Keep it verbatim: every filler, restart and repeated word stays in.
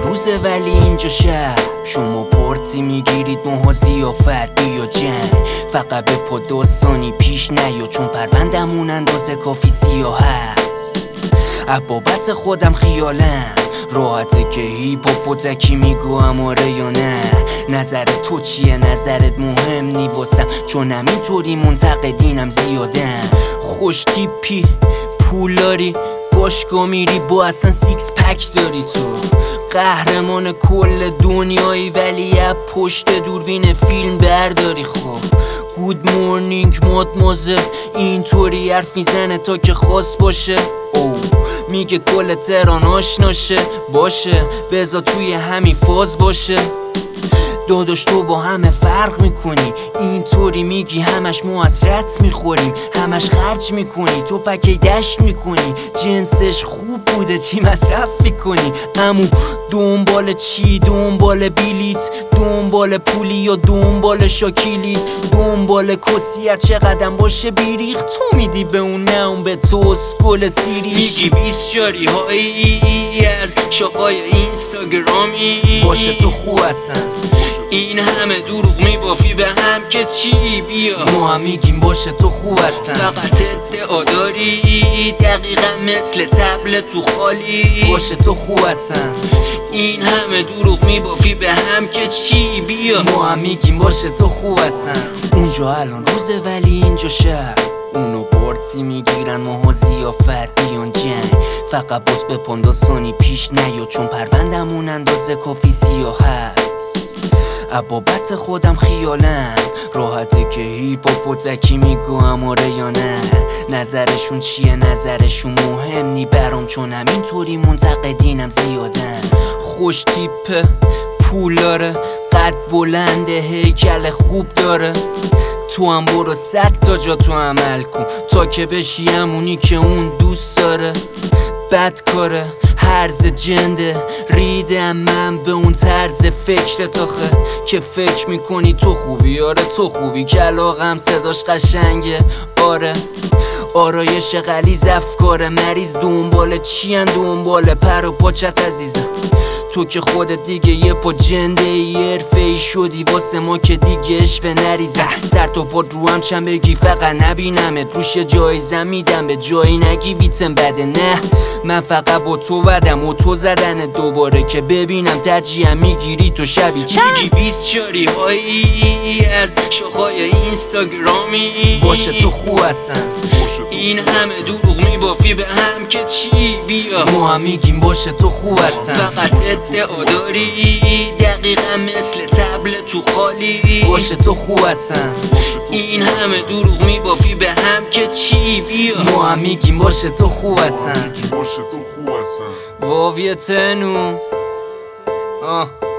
روزه ولی اینجا شب شما پارتی میگیرید ماها زیافت بیا جنگ فقط به پا داستانی پیش نیا چون پروندمون اندازه کافی سیاه هست عبابت خودم خیالم راحته که هیپ هاپ و تکی میگوام آره یا نه نظر تو چیه نظرت مهم نی واسم چون همینطوری منتقدینم زیادن خوش تیپی پولاری باشگاه میری با اصلا سیکس پک داری تو قهرمان کل دنیایی ولی از پشت دوربین فیلم برداری خب گود مورنینگ مادمازل اینطوری حرف میزنه تا که خاص باشه او میگه کل تهران آشناشه باشه بذار توی همین فاز باشه داداش تو با همه فرق میکنی اینطوری میگی همش ما از رت میخوریم همش خرج میکنی تو پکی دشت میکنی جنسش خوب بوده چی مصرف میکنی امو دنبال چی دنبال بیلیت دنبال پولی یا دنبال شاکیلی دنبال کسی هر چه قدم باشه بیریخ تو میدی به اون نه اون به تو اسکل سیریش میگی بیست جاری هایی از شاقای اینستاگرامی باشه تو خوب هستن این همه دروغ میبافی به هم که چی بیا ما هم میگیم باشه تو خوب هستن فقط ادعا داری دقیقا مثل تبل تو خالی باشه تو خوب هستن این همه دروغ میبافی به هم که چی بیا ما هم میگیم باشه تو خوب هستن اونجا الان روزه ولی اینجا شب اونو پارتی میگیرن ماها زیافت بیان جنگ فقط باز به پانداسانی پیش نیا چون پروندمون اندازه کافی سیاه هست عبابت خودم خیالم راحته که هیپ هاپ و تکی میگوام آره یا نه نظرشون چیه نظرشون مهم نی برام چون همینطوری منتقدینم زیادن خوش تیپه پولاره قد بلنده هیکل خوب داره تو هم برو صد تا جا تو عمل کن تا که بشی همونی که اون دوست داره بد کاره هرز جنده ریدم من به اون طرز فکر تاخه که فکر میکنی تو خوبی آره تو خوبی کلاغم صداش قشنگه آره آرایش غلیظ افکار مریض دنبال چیان دنبال پر و پاچت عزیزم تو که خودت دیگه یه پا جنده ای حرفه‌ای شدی واسه ما که دیگه اشوه نریزه سر تو پاد رو هم چند بگی فقط نبینمت روش جایزه میدم به جایی نگی ویتم بده نه من فقط با تو بدم و تو زدن دوباره که ببینم ترجیحم میگیری تو شبی چی میگی بیست جاری هایی از شاخهای اینستاگرامی باشه تو خوب هستن این همه دروغ میبافی به هم که چی بیا ما هم میگیم باشه تو خوب هستن فقط ادعا داری دقیقا مثل تبل تو خالی باشه تو خوب هستن این همه دروغ میبافی به هم که چی بیا ما هم میگیم باشه تو خوب هستن باشه تو خوب هستن واویه تنو آه